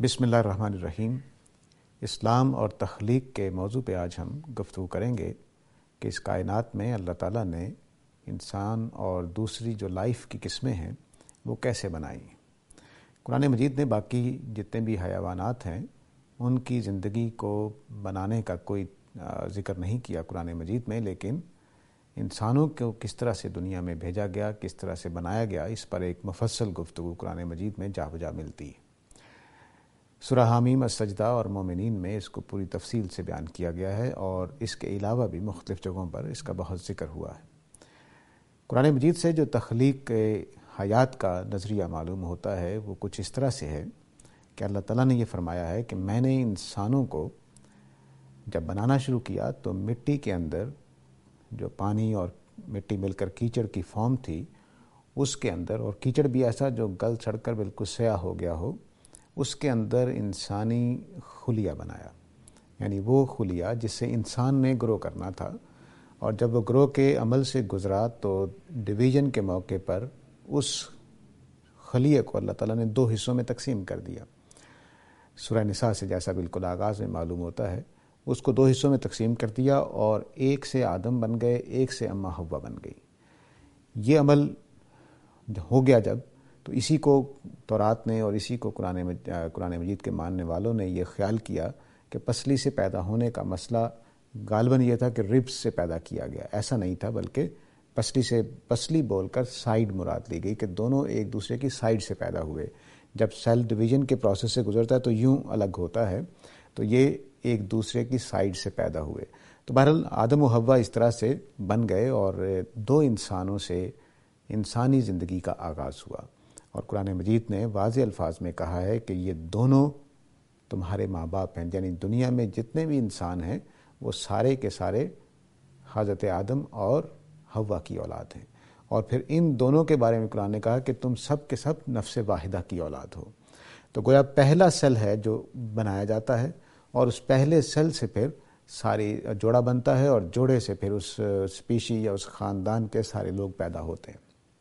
بسم اللہ الرحمن الرحیم۔ اسلام اور تخلیق کے موضوع پہ آج ہم گفتگو کریں گے کہ اس کائنات میں اللہ تعالیٰ نے انسان اور دوسری جو لائف کی قسمیں ہیں وہ کیسے بنائیں۔ قرآن مجید نے باقی جتنے بھی حیوانات ہیں ان کی زندگی کو بنانے کا کوئی ذکر نہیں کیا قرآن مجید میں، لیکن انسانوں کو کس طرح سے دنیا میں بھیجا گیا، کس طرح سے بنایا گیا، اس پر ایک مفصل گفتگو قرآن مجید میں جا بجا ملتی ہے۔ سورہ حامیم السجدہ اور مومنین میں اس کو پوری تفصیل سے بیان کیا گیا ہے، اور اس کے علاوہ بھی مختلف جگہوں پر اس کا بہت ذکر ہوا ہے۔ قرآن مجید سے جو تخلیق حیات کا نظریہ معلوم ہوتا ہے وہ کچھ اس طرح سے ہے کہ اللہ تعالیٰ نے یہ فرمایا ہے کہ میں نے انسانوں کو جب بنانا شروع کیا تو مٹی کے اندر جو پانی اور مٹی مل کر کیچڑ کی فارم تھی اس کے اندر، اور کیچڑ بھی ایسا جو گل سڑ کر بالکل سیاہ ہو گیا ہو، اس کے اندر انسانی خلیہ بنایا، یعنی وہ خلیہ جس سے انسان نے گرو کرنا تھا، اور جب وہ گرو کے عمل سے گزرا تو ڈویژن کے موقع پر اس خلیہ کو اللہ تعالیٰ نے دو حصوں میں تقسیم کر دیا۔ سورہ نساء سے جیسا بالکل آغاز میں معلوم ہوتا ہے، اس کو دو حصوں میں تقسیم کر دیا، اور ایک سے آدم بن گئے، ایک سے اماں حوا بن گئی۔ یہ عمل ہو گیا جب، تو اسی کو تورات نے اور اسی کو قرآن مجید کے ماننے والوں نے یہ خیال کیا کہ پسلی سے پیدا ہونے کا مسئلہ غالباً یہ تھا کہ ربس سے پیدا کیا گیا، ایسا نہیں تھا، بلکہ پسلی بول کر سائیڈ مراد لی گئی کہ دونوں ایک دوسرے کی سائیڈ سے پیدا ہوئے۔ جب سیل ڈویژن کے پروسیس سے گزرتا ہے تو یوں الگ ہوتا ہے، تو یہ ایک دوسرے کی سائیڈ سے پیدا ہوئے۔ تو بہرحال آدم و حوا اس طرح سے بن گئے، اور دو انسانوں سے انسانی زندگی کا آغاز ہوا، اور قرآن مجید نے واضح الفاظ میں کہا ہے کہ یہ دونوں تمہارے ماں باپ ہیں، یعنی دنیا میں جتنے بھی انسان ہیں وہ سارے کے سارے حضرت آدم اور حوا کی اولاد ہیں، اور پھر ان دونوں کے بارے میں قرآن نے کہا کہ تم سب کے سب نفس واحدہ کی اولاد ہو۔ تو گویا پہلا سیل ہے جو بنایا جاتا ہے، اور اس پہلے سیل سے پھر ساری جوڑا بنتا ہے، اور جوڑے سے پھر اس سپیشی یا اس خاندان کے سارے لوگ پیدا ہوتے ہیں۔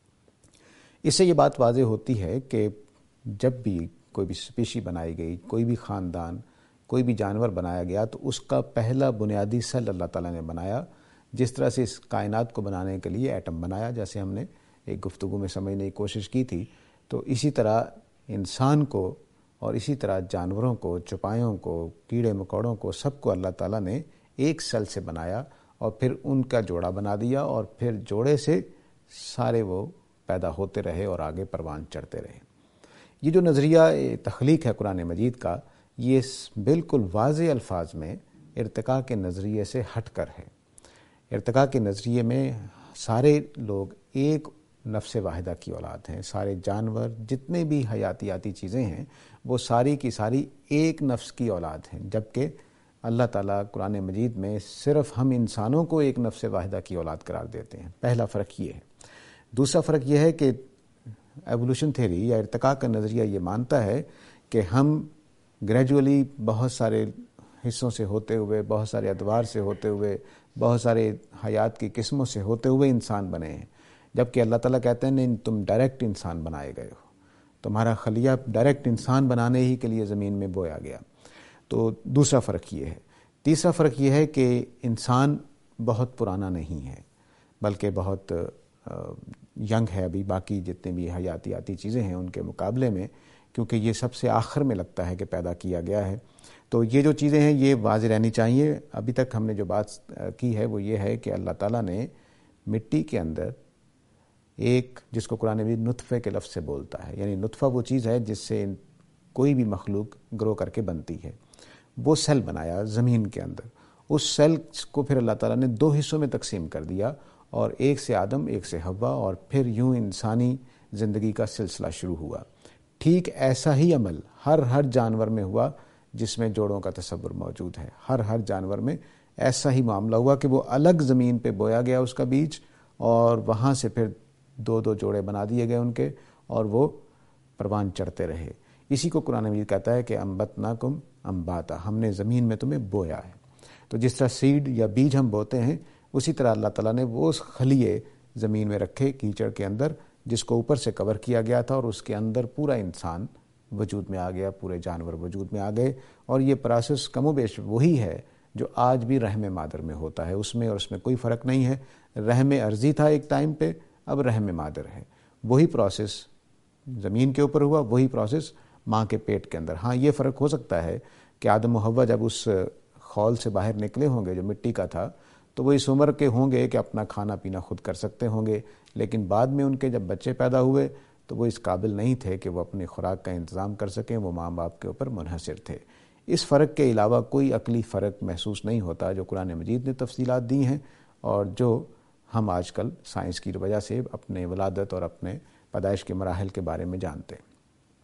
اس سے یہ بات واضح ہوتی ہے کہ جب بھی کوئی بھی سپیشی بنائی گئی، کوئی بھی خاندان، کوئی بھی جانور بنایا گیا، تو اس کا پہلا بنیادی سیل اللہ تعالیٰ نے بنایا، جس طرح سے اس کائنات کو بنانے کے لیے ایٹم بنایا، جیسے ہم نے ایک گفتگو میں سمجھنے کی کوشش کی تھی۔ تو اسی طرح انسان کو، اور اسی طرح جانوروں کو، چوپایوں کو، کیڑے مکوڑوں کو، سب کو اللہ تعالیٰ نے ایک سیل سے بنایا، اور پھر ان کا جوڑا بنا دیا، اور پھر جوڑے سے سارے وہ پیدا ہوتے رہے اور آگے پروان چڑھتے رہے۔ یہ جو نظریہ تخلیق ہے قرآن مجید کا، یہ بالکل واضح الفاظ میں ارتقاء کے نظریے سے ہٹ کر ہے۔ ارتقاء کے نظریے میں سارے لوگ ایک نفس واحدہ کی اولاد ہیں، سارے جانور، جتنے بھی حیاتیاتی چیزیں ہیں، وہ ساری کی ساری ایک نفس کی اولاد ہیں، جبکہ اللہ تعالیٰ قرآن مجید میں صرف ہم انسانوں کو ایک نفس واحدہ کی اولاد قرار دیتے ہیں۔ پہلا فرق یہ ہے۔ دوسرا فرق یہ ہے کہ ایوولوشن تھیوری یا ارتقاء کا نظریہ یہ مانتا ہے کہ ہم گریجولی بہت سارے حصوں سے ہوتے ہوئے، بہت سارے ادوار سے ہوتے ہوئے، بہت سارے حیات کی قسموں سے ہوتے ہوئے انسان بنے ہیں، جبکہ اللہ تعالیٰ کہتے ہیں نہیں، تم ڈائریکٹ انسان بنائے گئے ہو، تمہارا خلیہ ڈائریکٹ انسان بنانے ہی کے لیے زمین میں بویا گیا۔ تو دوسرا فرق یہ ہے۔ تیسرا فرق یہ ہے کہ انسان بہت پرانا نہیں ہے، بلکہ بہت ینگ ہے ابھی باقی جتنے بھی حیاتیاتی چیزیں ہیں ان کے مقابلے میں، کیونکہ یہ سب سے آخر میں لگتا ہے کہ پیدا کیا گیا ہے۔ تو یہ جو چیزیں ہیں یہ واضح رہنی چاہیے۔ ابھی تک ہم نے جو بات کی ہے وہ یہ ہے کہ اللہ تعالیٰ نے مٹی کے اندر ایک، جس کو قرآن بھی نطفے کے لفظ سے بولتا ہے، یعنی نطفہ وہ چیز ہے جس سے کوئی بھی مخلوق گرو کر کے بنتی ہے، وہ سیل بنایا زمین کے اندر۔ اس سیل کو پھر اللہ تعالیٰ نے دو حصوں میں تقسیم کر دیا، اور ایک سے آدم، ایک سے حوا، اور پھر یوں انسانی زندگی کا سلسلہ شروع ہوا۔ ٹھیک ایسا ہی عمل ہر جانور میں ہوا جس میں جوڑوں کا تصور موجود ہے۔ ہر جانور میں ایسا ہی معاملہ ہوا کہ وہ الگ زمین پہ بویا گیا اس کا بیج، اور وہاں سے پھر دو جوڑے بنا دیے گئے ان کے، اور وہ پروان چڑھتے رہے۔ اسی کو قرآن مجید کہتا ہے کہ انبتناکم انباتا، ہم نے زمین میں تمہیں بویا ہے۔ تو جس طرح سیڈ یا بیج ہم بوتے ہیں، اسی طرح اللہ تعالیٰ نے وہ خلیے زمین میں رکھے کیچڑ کے اندر، جس کو اوپر سے کور کیا گیا تھا، اور اس کے اندر پورا انسان وجود میں آ گیا، پورے جانور وجود میں آ گئے، اور یہ پروسیس کم و بیش وہی ہے جو آج بھی رحم مادر میں ہوتا ہے، اس میں کوئی فرق نہیں ہے۔ رحم ارضی تھا ایک ٹائم پہ، اب رحم مادر ہے، وہی پروسیس زمین کے اوپر ہوا، وہی پروسیس ماں کے پیٹ کے اندر۔ ہاں یہ فرق ہو سکتا ہے کہ آدم و حوا جب اس خول سے باہر نکلے ہوں گے جو مٹی کا تھا، تو وہ اس عمر کے ہوں گے کہ اپنا کھانا پینا خود کر سکتے ہوں گے، لیکن بعد میں ان کے جب بچے پیدا ہوئے تو وہ اس قابل نہیں تھے کہ وہ اپنی خوراک کا انتظام کر سکیں، وہ ماں باپ کے اوپر منحصر تھے۔ اس فرق کے علاوہ کوئی عقلی فرق محسوس نہیں ہوتا جو قرآن مجید نے تفصیلات دی ہیں اور جو ہم آج کل سائنس کی وجہ سے اپنے ولادت اور اپنے پیدائش کے مراحل کے بارے میں جانتے ہیں۔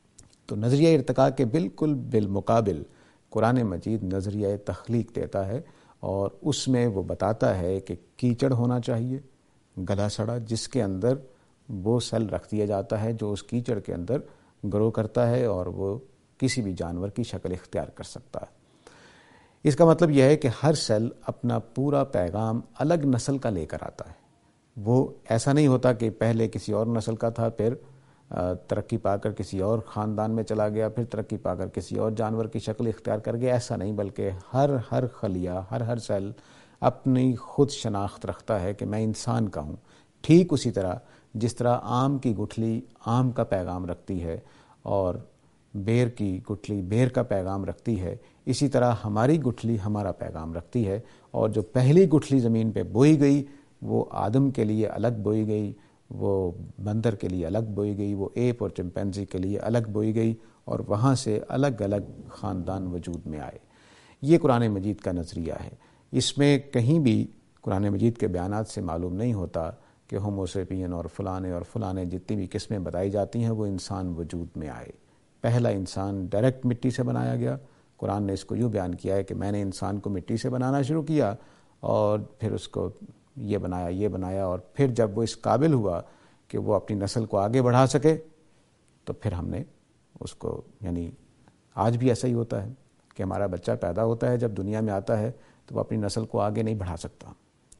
تو نظریہ ارتقاء کے بالکل بالمقابل قرآن مجید نظریہ تخلیق دیتا ہے، اور اس میں وہ بتاتا ہے کہ کیچڑ ہونا چاہیے گلا سڑا، جس کے اندر وہ سیل رکھ دیا جاتا ہے جو اس کیچڑ کے اندر گرو کرتا ہے اور وہ کسی بھی جانور کی شکل اختیار کر سکتا ہے۔ اس کا مطلب یہ ہے کہ ہر سیل اپنا پورا پیغام الگ نسل کا لے کر آتا ہے۔ وہ ایسا نہیں ہوتا کہ پہلے کسی اور نسل کا تھا، پھر ترقی پا کر کسی اور خاندان میں چلا گیا، پھر ترقی پا کر کسی اور جانور کی شکل اختیار کر گیا، ایسا نہیں، بلکہ ہر خلیہ، ہر سیل اپنی خود شناخت رکھتا ہے کہ میں انسان کا ہوں۔ ٹھیک اسی طرح جس طرح آم کی گٹھلی آم کا پیغام رکھتی ہے اور بیر کی گٹھلی بیر کا پیغام رکھتی ہے، اسی طرح ہماری گٹھلی ہمارا پیغام رکھتی ہے، اور جو پہلی گٹھلی زمین پہ بوئی گئی وہ آدم کے لیے الگ بوئی گئی، وہ بندر کے لیے الگ بوئی گئی، وہ ایپ اور چمپینزی کے لیے الگ بوئی گئی، اور وہاں سے الگ الگ خاندان وجود میں آئے۔ یہ قرآن مجید کا نظریہ ہے۔ اس میں کہیں بھی قرآن مجید کے بیانات سے معلوم نہیں ہوتا کہ ہوموسیپین اور فلانے جتنی بھی قسمیں بتائی جاتی ہیں وہ انسان وجود میں آئے۔ پہلا انسان ڈائریکٹ مٹی سے بنایا گیا۔ قرآن نے اس کو یوں بیان کیا ہے کہ میں نے انسان کو مٹی سے بنانا شروع کیا، اور پھر اس کو یہ بنایا، اور پھر جب وہ اس قابل ہوا کہ وہ اپنی نسل کو آگے بڑھا سکے تو پھر ہم نے اس کو، یعنی آج بھی ایسا ہی ہوتا ہے کہ ہمارا بچہ پیدا ہوتا ہے، جب دنیا میں آتا ہے تو وہ اپنی نسل کو آگے نہیں بڑھا سکتا،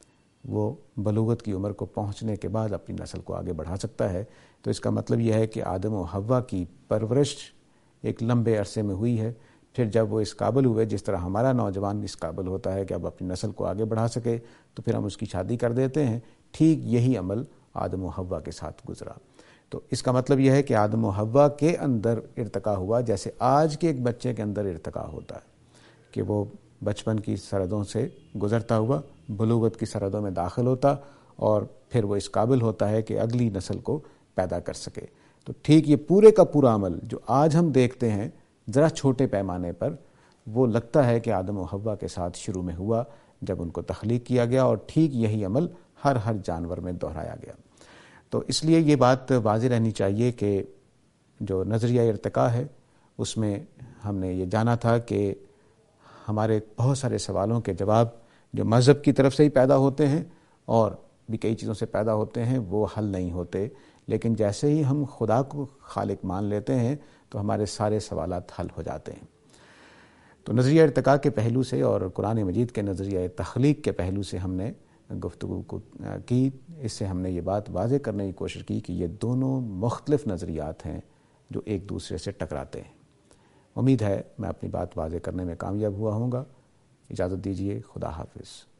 وہ بلوغت کی عمر کو پہنچنے کے بعد اپنی نسل کو آگے بڑھا سکتا ہے۔ تو اس کا مطلب یہ ہے کہ آدم و حوا کی پرورش ایک لمبے عرصے میں ہوئی ہے، پھر جب وہ اس قابل ہوئے، جس طرح ہمارا نوجوان اس قابل ہوتا ہے کہ اب اپنی نسل کو آگے بڑھا سکے تو پھر ہم اس کی شادی کر دیتے ہیں، ٹھیک یہی عمل آدم و حوا کے ساتھ گزرا۔ تو اس کا مطلب یہ ہے کہ آدم و حوا کے اندر ارتقاء ہوا، جیسے آج کے ایک بچے کے اندر ارتقاء ہوتا ہے کہ وہ بچپن کی سرحدوں سے گزرتا ہوا بلوغت کی سرحدوں میں داخل ہوتا، اور پھر وہ اس قابل ہوتا ہے کہ اگلی نسل کو پیدا کر سکے۔ تو ٹھیک یہ پورے کا پورا عمل جو آج ہم دیکھتے ہیں ذرا چھوٹے پیمانے پر، وہ لگتا ہے کہ آدم و حوا کے ساتھ شروع میں ہوا جب ان کو تخلیق کیا گیا، اور ٹھیک یہی عمل ہر جانور میں دہرایا گیا۔ تو اس لیے یہ بات واضح رہنی چاہیے کہ جو نظریہ ارتقاء ہے اس میں ہم نے یہ جانا تھا کہ ہمارے بہت سارے سوالوں کے جواب جو مذہب کی طرف سے ہی پیدا ہوتے ہیں اور بھی کئی چیزوں سے پیدا ہوتے ہیں وہ حل نہیں ہوتے، لیکن جیسے ہی ہم خدا کو خالق مان لیتے ہیں تو ہمارے سارے سوالات حل ہو جاتے ہیں۔ تو نظریہ ارتقاء کے پہلو سے اور قرآن مجید کے نظریہ تخلیق کے پہلو سے ہم نے گفتگو کی۔ اس سے ہم نے یہ بات واضح کرنے کی کوشش کی کہ یہ دونوں مختلف نظریات ہیں جو ایک دوسرے سے ٹکراتے ہیں۔ امید ہے میں اپنی بات واضح کرنے میں کامیاب ہوا ہوں گا۔ اجازت دیجیے، خدا حافظ۔